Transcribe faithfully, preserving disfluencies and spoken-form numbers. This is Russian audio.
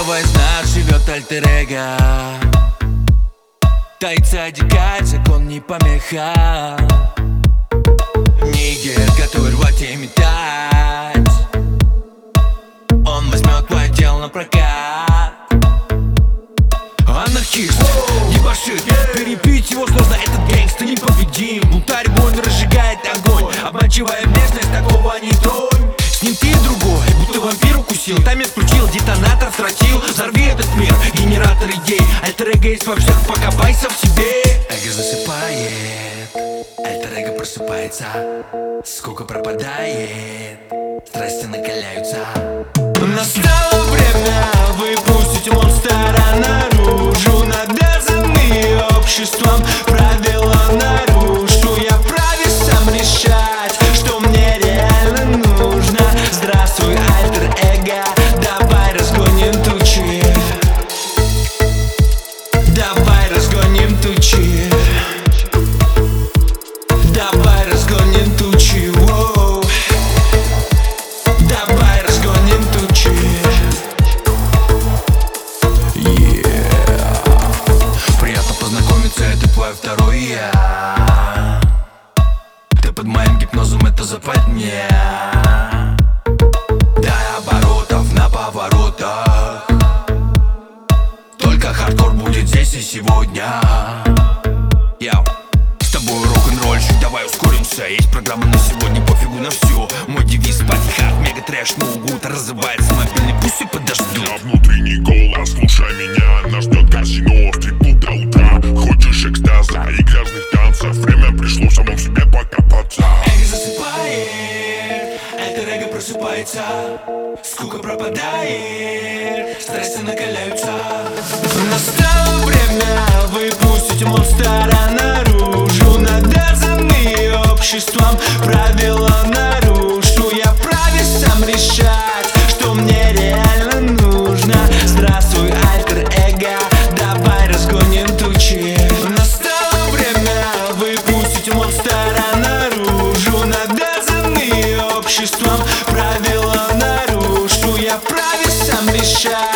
Каждого из нас живет альтер-эго, таится, одекает, закон не помеха. Нигер, готовый рвать и метать. Он возьмет твое тело на прокат. Анархист, дебошир, перепить его сложно, этот гэнгста непобедим. Бунтарь больно разжигает огонь, обманчивая местность, такого не тронь. С ним ты другой, будто вампир укусил. Таймер включил, детонатор строчил. Взорви этот мир, генератор идей. Альтер-эго есть во всех, покопайся в себе. Эго засыпает, альтер-эго просыпается. Скука пропадает, страсти накаляются. Настало время выпустить монстра наружу. Навязанные обществом правила нарушу. Я вправе сам решать, что мне реально нужно. Здравствуй, альтер-эго, давай разгоним тучи. Давай разгоним тучи. Давай разгоним тучи. Воу. Давай разгоним тучи. Yeah. Приятно познакомиться, это твое второе я. Ты под моим гипнозом, это западня. Дай оборотов на поворотах. Только хардкор будет здесь и сегодня. Йоу. С тобой рок-н-ролльщик, давай ускоримся. Есть программа на сегодня, пофигу на все. Мой девиз пати-хард, мега-трэш, могут разрывается мобильный, пусть и подождет. Я внутренний голос, слушай меня. Нас ждет казино, стрит до утра. Хочешь экстаза и грязных танцев? Время пришло самому себе покопаться. Эго засыпает, альтер-эго просыпается. Скука пропадает, страсти накаляются. Настало время выпустить монстра наружу. Навязанные обществом правила нарушу. Я вправе сам решать, что мне реально нужно. Здравствуй, альтер-эго, давай разгоним тучи. Настало время выпустить монстра наружу. Навязанные обществом правила нарушу. Я вправе сам решать.